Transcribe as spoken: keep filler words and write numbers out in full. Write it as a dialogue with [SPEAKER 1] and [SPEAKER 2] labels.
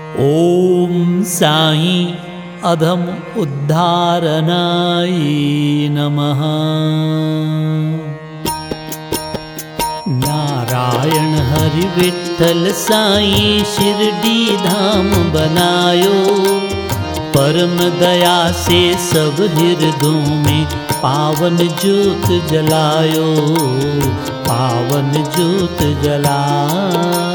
[SPEAKER 1] ओम साई अधम उद्धारनाय नमः। नारायण हरि विठ्ठल साई शिरडी धाम बनायो, परम दया से सब हृदयों में पावन ज्योत जलायो, पावन ज्योत जलायो।